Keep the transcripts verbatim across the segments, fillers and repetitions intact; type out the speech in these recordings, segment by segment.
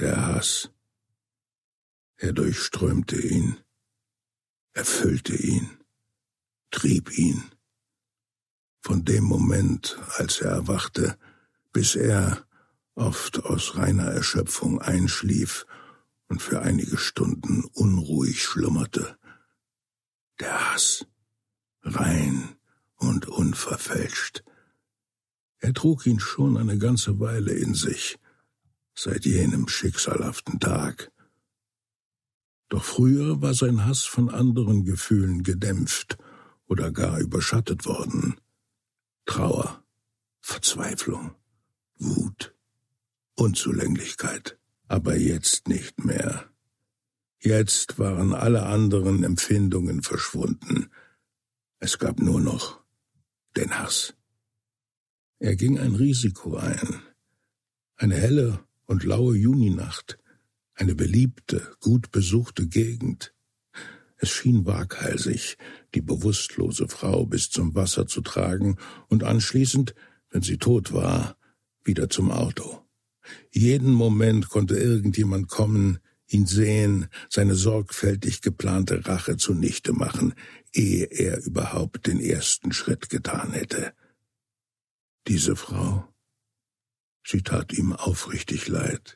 Der Hass. Er durchströmte ihn, erfüllte ihn, trieb ihn. Von dem Moment, als er erwachte, bis er, oft aus reiner Erschöpfung, einschlief und für einige Stunden unruhig schlummerte. Der Hass, rein und unverfälscht. Er trug ihn schon eine ganze Weile in sich, seit jenem schicksalhaften Tag. Doch früher war sein Hass von anderen Gefühlen gedämpft oder gar überschattet worden. Trauer, Verzweiflung, Wut, Unzulänglichkeit. Aber jetzt nicht mehr. Jetzt waren alle anderen Empfindungen verschwunden. Es gab nur noch den Hass. Er ging ein Risiko ein. Eine helle und laue Juninacht, eine beliebte, gut besuchte Gegend. Es schien waghalsig, die bewusstlose Frau bis zum Wasser zu tragen und anschließend, wenn sie tot war, wieder zum Auto. Jeden Moment konnte irgendjemand kommen, ihn sehen, seine sorgfältig geplante Rache zunichte machen, ehe er überhaupt den ersten Schritt getan hätte. Diese Frau, sie tat ihm aufrichtig leid.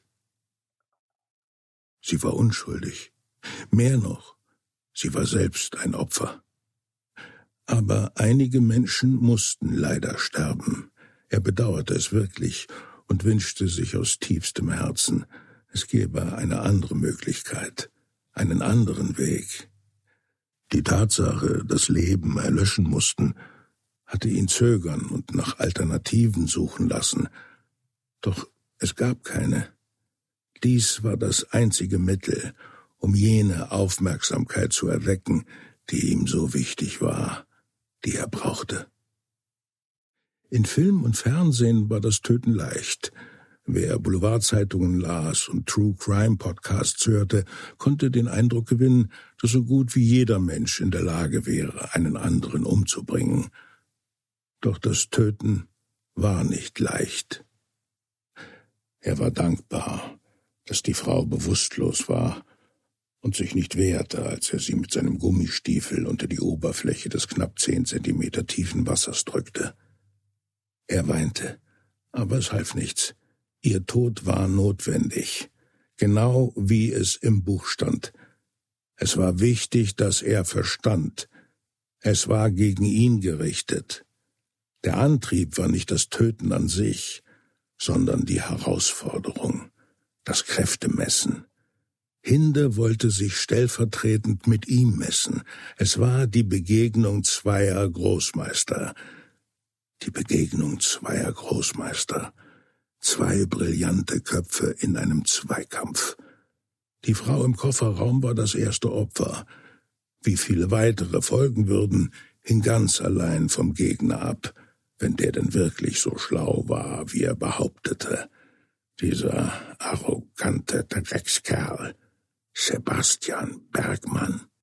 Sie war unschuldig. Mehr noch, sie war selbst ein Opfer. Aber einige Menschen mussten leider sterben. Er bedauerte es wirklich und wünschte sich aus tiefstem Herzen, es gäbe eine andere Möglichkeit, einen anderen Weg. Die Tatsache, dass Leben erlöschen mussten, hatte ihn zögern und nach Alternativen suchen lassen. Doch es gab keine. Dies war das einzige Mittel, um jene Aufmerksamkeit zu erwecken, die ihm so wichtig war, die er brauchte. In Film und Fernsehen war das Töten leicht. Wer Boulevardzeitungen las und True-Crime-Podcasts hörte, konnte den Eindruck gewinnen, dass so gut wie jeder Mensch in der Lage wäre, einen anderen umzubringen. Doch das Töten war nicht leicht. Er war dankbar, dass die Frau bewusstlos war und sich nicht wehrte, als er sie mit seinem Gummistiefel unter die Oberfläche des knapp zehn Zentimeter tiefen Wassers drückte. Er weinte, aber es half nichts. Ihr Tod war notwendig, genau wie es im Buch stand. Es war wichtig, dass er verstand. Es war gegen ihn gerichtet. Der Antrieb war nicht das Töten an sich, sondern die Herausforderung, das Kräftemessen. Hinde wollte sich stellvertretend mit ihm messen. Es war die Begegnung zweier Großmeister. Die Begegnung zweier Großmeister. Zwei brillante Köpfe in einem Zweikampf. Die Frau im Kofferraum war das erste Opfer. Wie viele weitere folgen würden, hing ganz allein vom Gegner ab, wenn der denn wirklich so schlau war, wie er behauptete. Dieser arrogante Dreckskerl, Sebastian Bergmann.